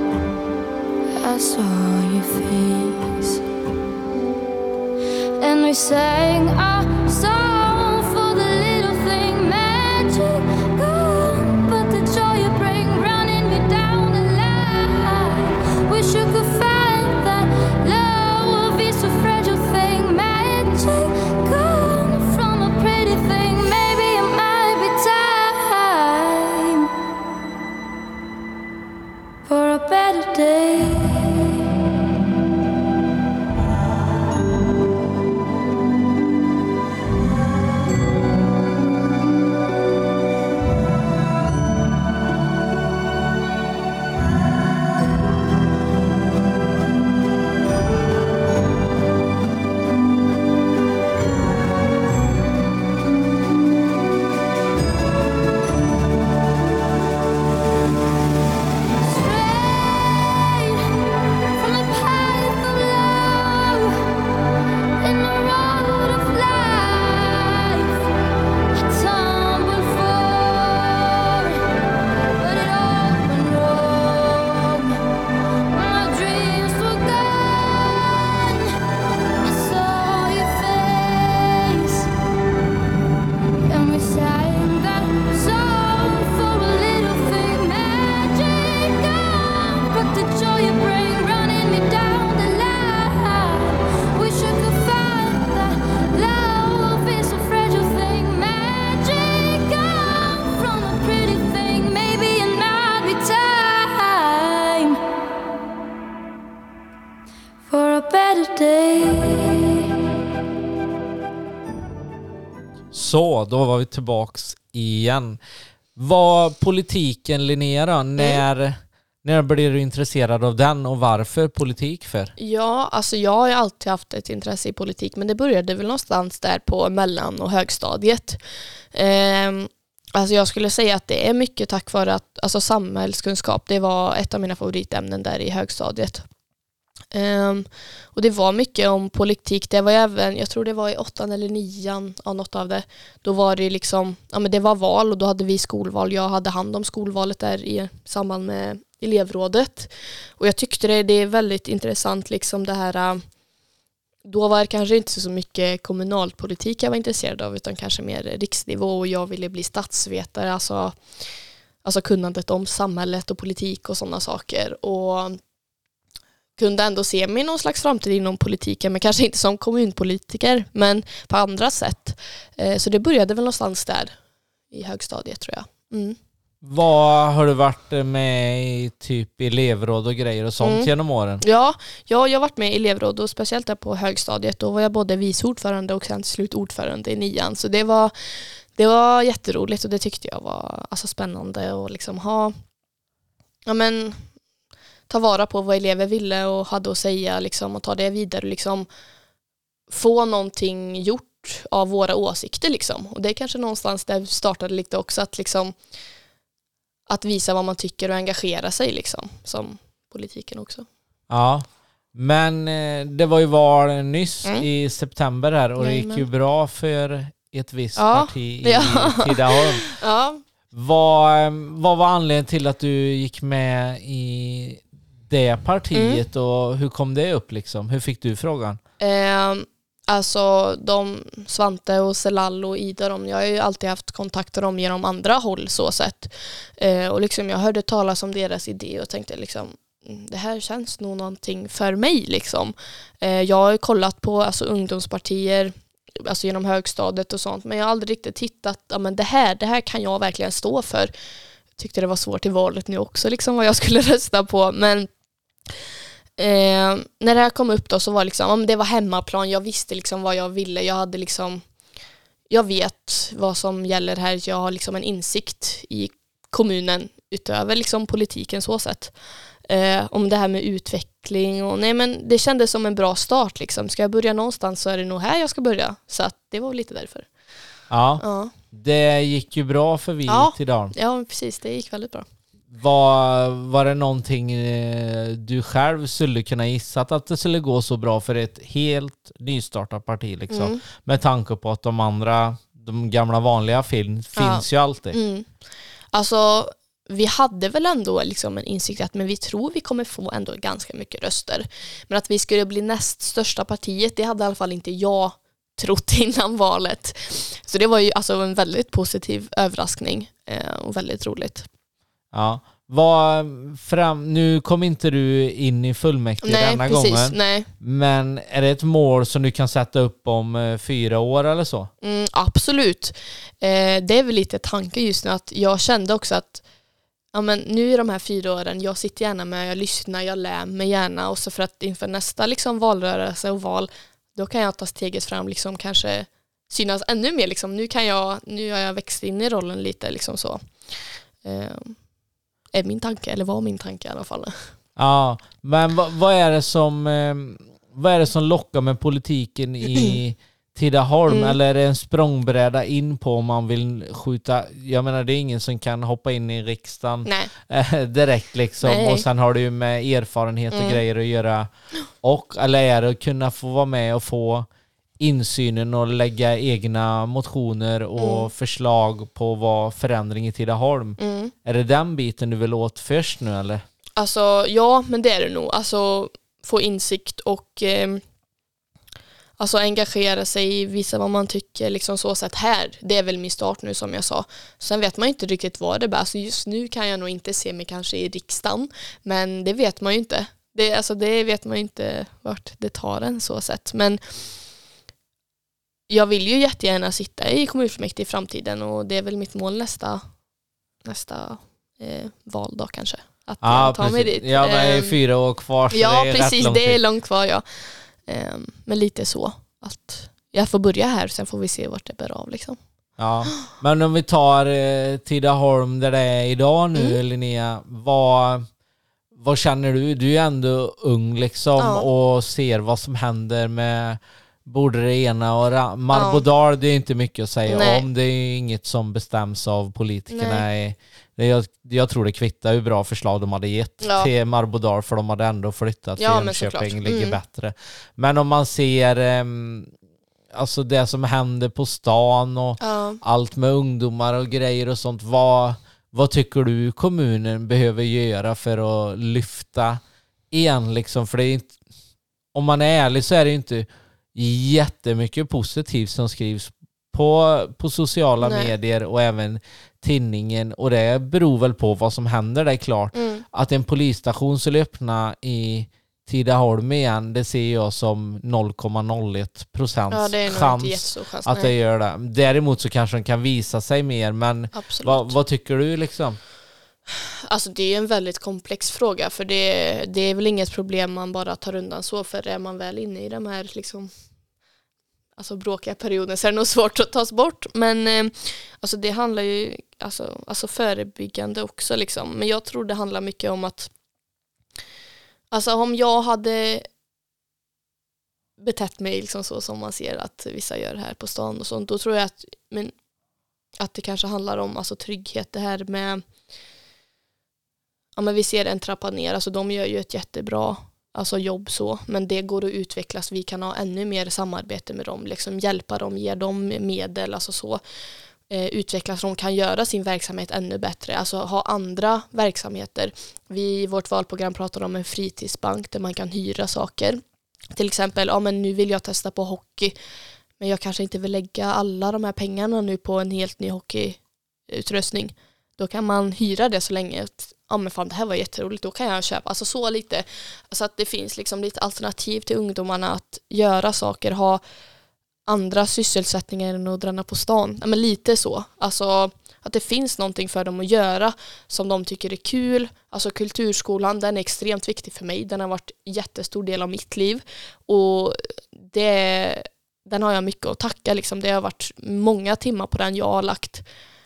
I saw your face, and we sang our song for the little thing magic. But the joy you bring running me down the line. Wish you could find that love is a fragile thing. Magic gone from a pretty thing. Maybe it might be time for a better day. Så, då var vi tillbaks igen. Vad politiken, Linnea då? När, när blir du intresserad av den och varför politik för? Ja, alltså jag har ju alltid haft ett intresse i politik, men det började väl någonstans där på mellan- och högstadiet. Ehm, alltså jag skulle säga att det är mycket tack vare att alltså samhällskunskap, det var ett av mina favoritämnen där i högstadiet. Um, och det var mycket om politik. Det var även, jag tror det var i åttan eller nian av något av det. Då var det liksom, ja men det var val och då hade vi skolval. Jag hade hand om skolvalet där i samband med elevrådet. Och jag tyckte det, det är väldigt intressant liksom det här. Då var det kanske inte så mycket kommunalpolitik jag var intresserad av utan kanske mer riksnivå och jag ville bli statsvetare. Alltså, alltså kunnandet om samhället och politik och sådana saker. Och kunde ändå se mig någon slags framtid inom politiken, men kanske inte som kommunpolitiker, men på andra sätt. Så det började väl någonstans där i högstadiet tror jag. Mm. Vad har du varit med i typ elevråd och grejer och sånt Mm. genom åren? Ja, ja, jag har varit med i elevråd och speciellt där på högstadiet. Då var jag både vice ordförande och sen till slut ordförande i nian. Så det var, det var jätteroligt och det tyckte jag var alltså, spännande och liksom ha, ja men ta vara på vad elever ville och hade att säga liksom, och ta det vidare och liksom, få någonting gjort av våra åsikter. Liksom. Och det är kanske någonstans där startade lite också att, liksom, att visa vad man tycker och engagera sig liksom, som politiken också. Ja, men eh, det var ju val nyss Mm. i september här och det gick ju Jajamän. bra för ett visst Ja, parti i ja. Tidaholm. Ja, Vad, eh, vad var anledningen till att du gick med i det partiet Mm. och hur kom det upp liksom? Hur fick du frågan? Eh, Alltså de, Svante och Celallo och Ida, de, jag har ju alltid haft kontakter om genom andra håll så sett. Eh, och liksom jag hörde talas om deras idé och tänkte liksom, det här känns nog någonting för mig liksom. Eh, jag har ju kollat på alltså, ungdomspartier alltså genom högstadiet och sånt, men jag har aldrig riktigt hittat, ja men det här, det här kan jag verkligen stå för. Tyckte det var svårt i valet nu också liksom vad jag skulle rösta på, men Eh, när det här kom upp då så var liksom, om det var hemmaplan, jag visste liksom vad jag ville, jag hade liksom, jag vet vad som gäller här, jag har liksom en insikt i kommunen utöver liksom politiken så sätt. Eh, om det här med utveckling och nej men det kändes som en bra start liksom, ska jag börja någonstans så är det nog här jag ska börja, så att det var lite därför. Ja, Ja, det gick ju bra för vi Ja. till dagen. ja precis, det gick väldigt bra. Var, var det någonting eh, du själv skulle kunna gissa att det skulle gå så bra för ett helt nystartat parti liksom? Mm. Med tanke på att de andra, de gamla vanliga fin, finns ju alltid. Mm. Alltså vi hade väl ändå liksom en insikt att men vi tror vi kommer få ändå ganska mycket röster. Men att vi skulle bli näst största partiet, det hade i alla fall inte jag trott innan valet. Så det var ju alltså en väldigt positiv överraskning eh, och väldigt roligt. Ja. Var fram, nu kom inte du in i fullmäktige Nej, denna precis. gången. Nej. Men är det ett mål som du kan sätta upp om eh, fyra år eller så? Mm, absolut. Eh, det är väl lite tanke just nu att jag kände också att ja, men nu i de här fyra åren, jag sitter gärna med, jag lyssnar, jag lär mig gärna och så för att inför nästa liksom valrörelse och val, då kan jag ta steget fram liksom kanske synas ännu mer liksom. Nu kan jag, nu har jag växt in i rollen lite liksom så. Eh, är min tanke, eller var min tanke i alla fall. Ja, men vad, vad är det som eh, vad är det som lockar med politiken i Tidaholm? Mm. Eller är det en språngbräda in på om man vill skjuta? Jag menar, det är ingen som kan hoppa in i riksdagen Nej. eh, direkt liksom. Nej. Och sen har du ju med erfarenhet och Mm. grejer att göra. Och eller är det att kunna få vara med och få insynen och lägga egna motioner och Mm. förslag på vad förändring i Tidaholm. Mm. Är det den biten du vill åt först nu eller? Alltså ja, men det är det nog. Alltså få insikt och eh, alltså engagera sig, visa vad man tycker liksom så sätt här. Det är väl min start nu som jag sa. Sen vet man inte riktigt vad det är. Alltså just nu kan jag nog inte se mig kanske i riksdagen, men det vet man ju inte. Det, alltså det vet man ju inte vart det tar en så sätt. Men jag vill ju jättegärna sitta i kommunfullmäktige i framtiden och det är väl mitt mål nästa nästa eh, val då kanske. Att Ja, jag tar mig precis. dit. Ja, men det är Ehm, fyra år kvar så Ja, det är precis. rätt lång Det är tid. långt kvar, ja. Ehm, men lite så att jag får börja här, sen får vi se vart det bär av liksom. Ja. Men om vi tar eh, Tidaholm där det är idag nu, Mm. Linnea, vad, vad känner du? Du är ändå ung liksom Ja. och ser vad som händer med både det ena och ra- Marbodal, det är inte mycket att säga Nej. om. Det är inget som bestäms av politikerna. Nej. I, det, jag, jag tror det kvittar hur bra förslag de hade gett Ja. till Marbodal, för de hade ändå flyttat till Ja, men Jönköping, såklart. ligger Mm. bättre. Men om man ser ehm, alltså det som händer på stan och Ja. allt med ungdomar och grejer och sånt, vad, vad tycker du kommunen behöver göra för att lyfta igen liksom? För det är inte, om man är ärlig så är det ju inte jättemycket positivt som skrivs på, på sociala Nej. medier och även tidningen, och det beror väl på vad som händer. Det är klart Mm. att en polisstation skulle öppna i Tidaholm igen, det ser jag som noll komma noll ett procent Ja, det är nog chans inte jättestor chans. att det Nej, gör det. Däremot så kanske de kan visa sig mer, men absolut. vad, vad tycker du liksom? Alltså det är en väldigt komplex fråga, för det, det är väl inget problem man bara tar undan så, för är man väl inne i de här liksom alltså bråkiga perioden så är det nog svårt att tas bort, men eh, alltså det handlar ju alltså, alltså förebyggande också liksom, men jag tror det handlar mycket om att alltså om jag hade betett mig liksom så som man ser att vissa gör här på stan och sånt, då tror jag att, men, att det kanske handlar om alltså trygghet, det här med ja, men vi ser en trappa ner, alltså de gör ju ett jättebra alltså jobb så, men det går att utvecklas, vi kan ha ännu mer samarbete med dem, liksom hjälpa dem, ge dem medel, alltså så eh, utvecklas, de kan göra sin verksamhet ännu bättre, alltså ha andra verksamheter. Vi i vårt valprogram pratar om en fritidsbank där man kan hyra saker till exempel, ja men nu vill jag testa på hockey, men jag kanske inte vill lägga alla de här pengarna nu på en helt ny hockeyutrustning. Då kan man hyra det så länge att, ja men fan det här var jätteroligt, då kan jag köpa. Alltså så lite, alltså att det finns liksom lite alternativ till ungdomarna att göra saker, ha andra sysselsättningar än att dräna på stan. Ja, men lite så. Alltså att det finns någonting för dem att göra som de tycker är kul. Alltså kulturskolan, den är extremt viktig för mig. Den har varit en jättestor del av mitt liv. Och det, den har jag mycket att tacka. Liksom. Det har varit många timmar på den jag har lagt.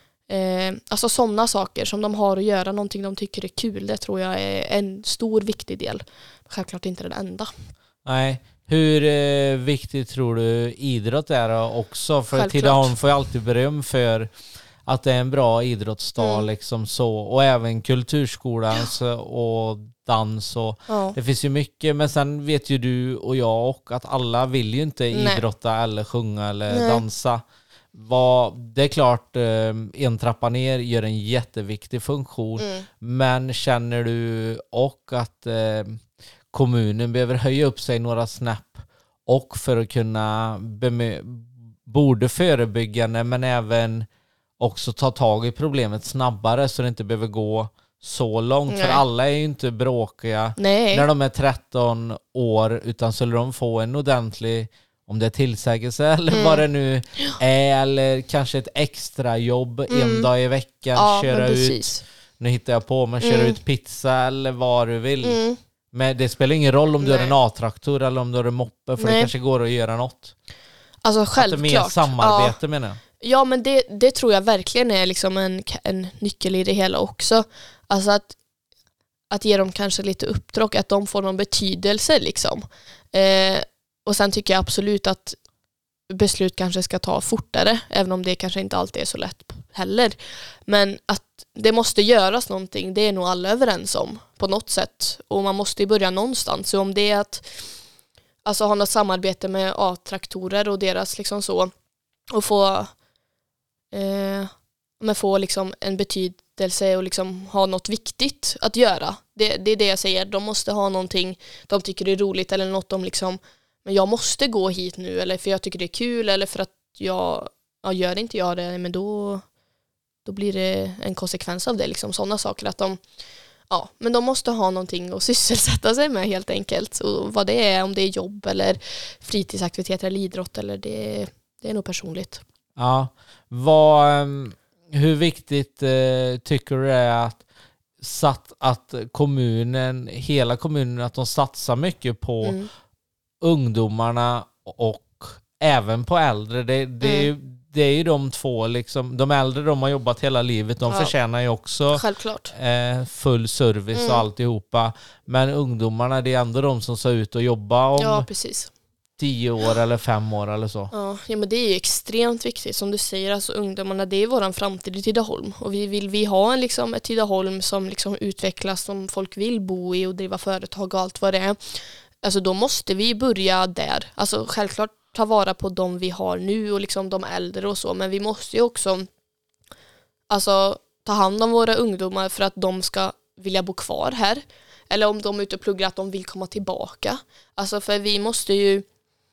Eh, alltså sådana saker som de har att göra, någonting de tycker är kul. Det tror jag är en stor viktig del. Självklart inte den enda. Nej. Hur eh, viktigt tror du idrott är då också? För Självklart. Tidaholm får ju alltid beröm för att det är en bra idrottsstad Mm. liksom så. Och även kulturskolan så, och dans och Ja. det finns ju mycket. Men sen vet ju du och jag och att alla vill ju inte Nej. idrotta eller sjunga eller Nej. dansa. Vad, det är klart, eh, en trappa ner gör en jätteviktig funktion. Mm. Men känner du och att eh, kommunen behöver höja upp sig några snäpp och för att kunna bemö- både förebyggande men även också ta tag i problemet snabbare så det inte behöver gå så långt. Nej. För alla är ju inte bråkiga Nej. när de är tretton år utan skulle de få en ordentlig, om det är tillsägelse eller Mm. vad det nu är, eller kanske ett extra jobb en Mm. dag i veckan, Ja, köra men ut, precis. nu hittar jag på, men köra Mm. ut pizza eller vad du vill. Mm. Men det spelar ingen roll om du har Nej. en A-traktor eller om du har en moppe, för det Nej. kanske går att göra något. Alltså Att det är mer självklart. samarbete Ja. menar jag. Ja, men det, det tror jag verkligen är liksom en, en nyckel i det hela också. Alltså att, att ge dem kanske lite uppdrag, att de får någon betydelse liksom. Eh, och sen tycker jag absolut att beslut kanske ska ta fortare, även om det kanske inte alltid är så lätt heller. Men att det måste göras någonting, det är nog alla överens om på något sätt. Och man måste ju börja någonstans. Så om det är att alltså, ha något samarbete med A-traktorer och deras liksom så, och få eh, men få liksom en betydelse och liksom ha något viktigt att göra. Det, det är det jag säger. De måste ha någonting de tycker är roligt eller något de liksom, men jag måste gå hit nu eller för jag tycker det är kul eller för att jag, ja, gör inte jag det, men då då blir det en konsekvens av det liksom, sådana saker att de, ja, men de måste ha någonting att sysselsätta sig med helt enkelt. Och vad det är, om det är jobb eller fritidsaktiviteter eller idrott eller det, det är nog personligt. Ja. Vad, ehm, hur viktigt eh, tycker du det är att, satt, att kommunen, hela kommunen, att de satsar mycket på Mm. ungdomarna och även på äldre? Det, det, är, ju, det är ju de två liksom, de äldre de har jobbat hela livet, de Ja. förtjänar ju också Självklart. eh, full service Mm. och alltihopa. Men ungdomarna, det är ändå de som ska ut och jobba om Ja, precis. tio år eller fem år eller så. Ja, ja, men det är ju extremt viktigt som du säger, alltså ungdomarna, det är våran framtid i Tidaholm och vi vill vi ha en, liksom, ett Tidaholm som liksom utvecklas, som folk vill bo i och driva företag och allt vad det är. Alltså då måste vi börja där. Alltså självklart ta vara på de vi har nu och liksom de äldre och så, men vi måste ju också alltså ta hand om våra ungdomar för att de ska vilja bo kvar här, eller om de är ute och pluggar att de vill komma tillbaka. Alltså för vi måste ju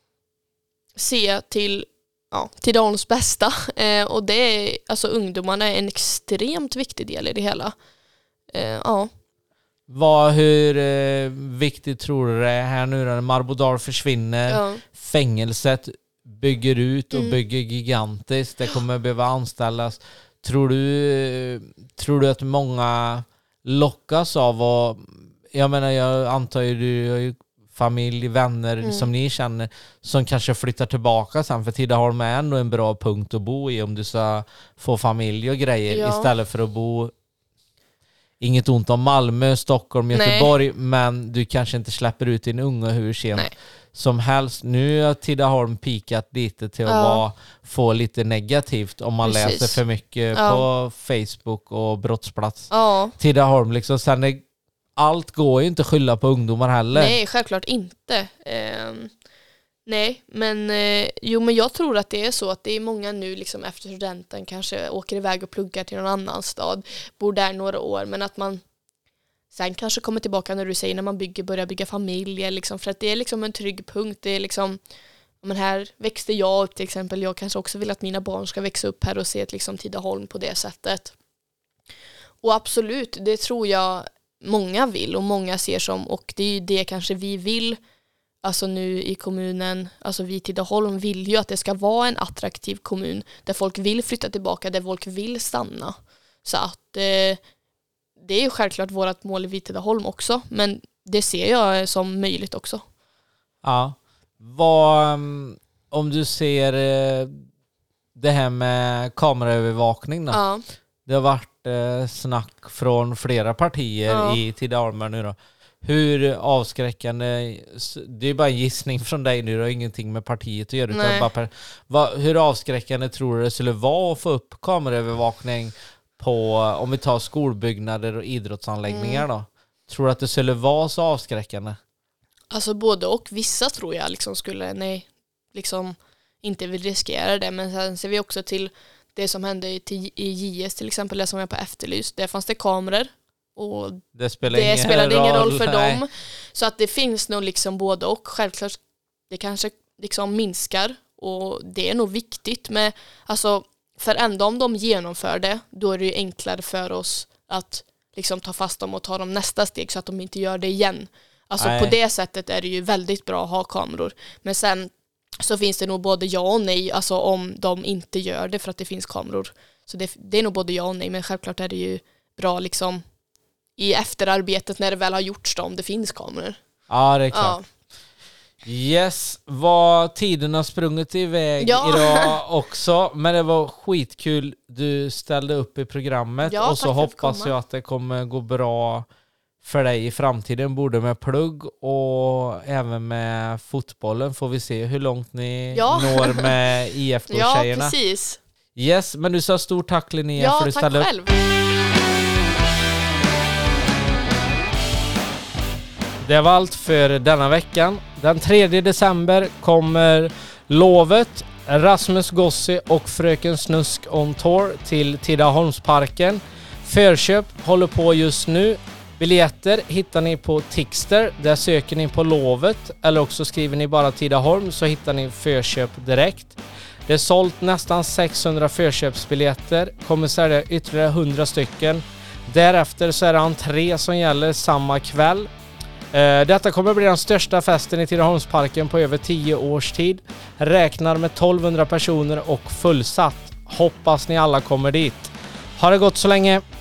se till ja, Tidaholms bästa eh, och det är, alltså ungdomarna är en extremt viktig del i det hela. Eh, ja. Vad, hur eh, viktigt tror du det är här nu när Marbodal försvinner, Ja. fängelset bygger ut och Mm. bygger gigantiskt, det kommer behöva anställas. Tror du, tror du att många lockas av att, jag menar jag antar ju du har ju familj, vänner Mm. som ni känner som kanske flyttar tillbaka sen, för Tidaholm är ändå en bra punkt att bo i om du ska få familj och grejer Ja. istället för att bo, inget ont om Malmö, Stockholm, Nej. Göteborg, men du kanske inte släpper ut din unge hur sent Nej. som helst. Nu har Tidaholm pikat lite till att Ja. vara, få lite negativt om man Precis. läser för mycket Ja. på Facebook och brottsplats. Ja. Tidaholm liksom, sen är, allt går ju inte att skylla på ungdomar heller. Nej, självklart inte. Ehm, nej, men eh, jo, men jag tror att det är så att det är många nu liksom efter studenten kanske åker iväg och pluggar till någon annan stad, bor där några år, men att man sen kanske kommer tillbaka när du säger när man bygger, börjar bygga familj. Liksom, för att det är liksom en trygg punkt. Det är liksom, men här växte jag upp till exempel. Jag kanske också vill att mina barn ska växa upp här och se ett liksom Tidaholm på det sättet. Och absolut, det tror jag många vill och många ser som, och det är ju det kanske vi vill, alltså nu i kommunen, alltså vi i Tidaholm vill ju att det ska vara en attraktiv kommun där folk vill flytta tillbaka, där folk vill stanna. Så att eh, det är ju självklart vårt mål i Tidaholm också, men det ser jag som möjligt också. Ja. Vad, om du ser eh, det här med kameraövervakning då? Ja. Det har varit eh, snack från flera partier Ja. i Tidaholm nu då. Hur avskräckande, det är bara en gissning från dig nu, det har ingenting med partiet att göra. Utan bara per, vad, hur avskräckande tror du det skulle vara att få upp kameraövervakning på, om vi tar skolbyggnader och idrottsanläggningar Mm. då? Tror du att det skulle vara så avskräckande? Alltså både och, vissa tror jag liksom skulle, nej, liksom inte vill riskera det, men sen ser vi också till det som hände i, i J S till exempel, det som är på Efterlyst, där fanns det kameror och Det, spelar det ingen spelade ingen roll för nej. dem. Så att det finns nog liksom både och. Självklart, det kanske liksom minskar och det är nog viktigt med, alltså, för ändå om de genomför det, då är det ju enklare för oss att liksom ta fast dem och ta dem nästa steg så att de inte gör det igen. Alltså Nej. på det sättet är det ju väldigt bra att ha kameror. Men sen så finns det nog både ja och nej, alltså om de inte gör det för att det finns kameror. Så det, det är nog både ja och nej, men självklart är det ju bra liksom i efterarbetet när det väl har gjorts då, om det finns kameror. Ja, det är klart. Ja. Yes, vad tiden har sprungit iväg Ja. idag också. Men det var skitkul du ställde upp i programmet. Ja, och så tack för att hoppas komma. jag att det kommer gå bra för dig i framtiden. Både med plugg och även med fotbollen. Får vi se hur långt ni Ja. når med I F Ja, K-tjejerna. precis. Yes, men du sa stort tack Linnea Ja, för att du tack ställde upp. själv. Det var allt för denna veckan. Den tredje december kommer Lovet, Rasmus Gossi och Fröken Snusk on tour till Tidaholmsparken. Förköp håller på just nu. Biljetter hittar ni på Tixter. Där söker ni på Lovet eller också skriver ni bara Tidaholm så hittar ni förköp direkt. Det är sålt nästan sexhundra förköpsbiljetter. Kommer sälja ytterligare hundra stycken. Därefter så är det entré som gäller samma kväll. Uh, detta kommer bli den största festen i Tidaholmsparken på över tio års tid. Räknar med tolvhundra personer och fullsatt. Hoppas ni alla kommer dit. Ha det gott så länge!